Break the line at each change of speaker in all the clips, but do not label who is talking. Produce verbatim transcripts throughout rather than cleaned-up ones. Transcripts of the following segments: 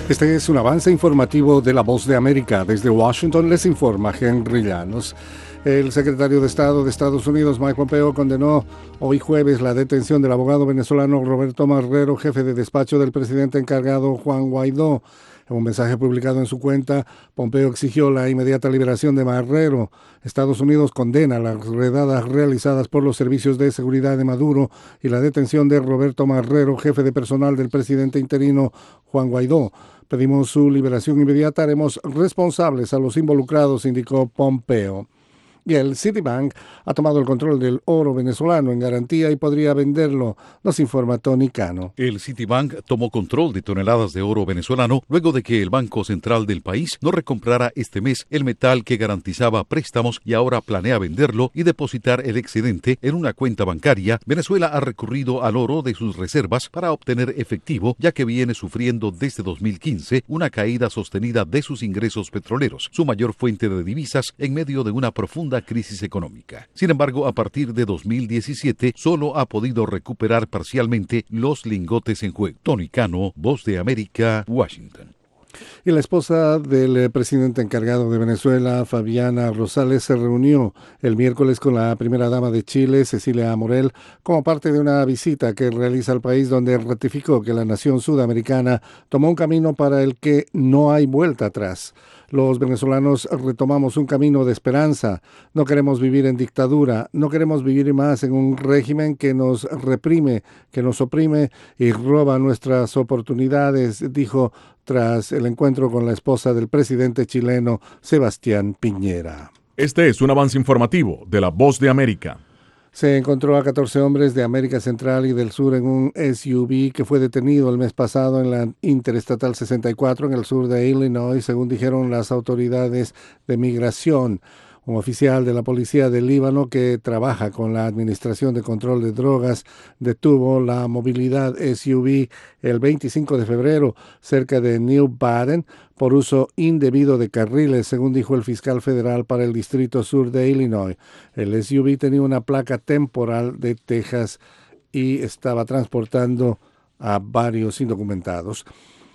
Este es un avance informativo de La Voz de América. Desde Washington les informa Henry Llanos. El secretario de Estado de Estados Unidos, Mike Pompeo, condenó hoy jueves la detención del abogado venezolano Roberto Marrero, jefe de despacho del presidente encargado Juan Guaidó. En un mensaje publicado en su cuenta, Pompeo exigió la inmediata liberación de Marrero. Estados Unidos condena las redadas realizadas por los servicios de seguridad de Maduro y la detención de Roberto Marrero, jefe de personal del presidente interino Juan Guaidó. Pedimos su liberación inmediata, haremos responsables a los involucrados, indicó Pompeo. Y el Citibank ha tomado el control del oro venezolano en garantía y podría venderlo, nos informa Tony Cano.
El Citibank tomó control de toneladas de oro venezolano luego de que el Banco Central del país no recomprara este mes el metal que garantizaba préstamos y ahora planea venderlo y depositar el excedente en una cuenta bancaria. Venezuela ha recurrido al oro de sus reservas para obtener efectivo, ya que viene sufriendo desde dos mil quince una caída sostenida de sus ingresos petroleros, su mayor fuente de divisas en medio de una profunda crisis económica. Sin embargo, a partir de dos mil diecisiete, solo ha podido recuperar parcialmente los lingotes en juego. Tony Cano, Voz de América, Washington.
Y la esposa del presidente encargado de Venezuela, Fabiana Rosales, se reunió el miércoles con la primera dama de Chile, Cecilia Morel, como parte de una visita que realiza al país, donde ratificó que la nación sudamericana tomó un camino para el que no hay vuelta atrás. Los venezolanos retomamos un camino de esperanza. No queremos vivir en dictadura, no queremos vivir más en un régimen que nos reprime, que nos oprime y roba nuestras oportunidades, dijo tras el encuentro con la esposa del presidente chileno, Sebastián Piñera.
Este es un avance informativo de La Voz de América.
Se encontró a catorce hombres de América Central y del Sur en un S U V que fue detenido el mes pasado en la Interestatal sesenta y cuatro en el sur de Illinois, según dijeron las autoridades de migración. Un oficial de la policía del Líbano que trabaja con la Administración de Control de Drogas detuvo la movilidad S U V el veinticinco de febrero cerca de New Baden por uso indebido de carriles, según dijo el fiscal federal para el Distrito Sur de Illinois. El S U V tenía una placa temporal de Texas y estaba transportando a varios indocumentados.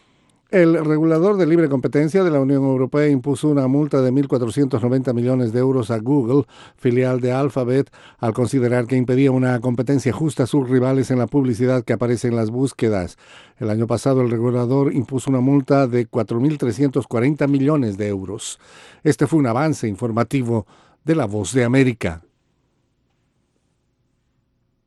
El regulador de libre competencia de la Unión Europea impuso una multa de mil cuatrocientos noventa millones de euros a Google, filial de Alphabet, al considerar que impedía una competencia justa a sus rivales en la publicidad que aparece en las búsquedas. El año pasado el regulador impuso una multa de cuatro mil trescientos cuarenta millones de euros. Este fue un avance informativo de La Voz de América.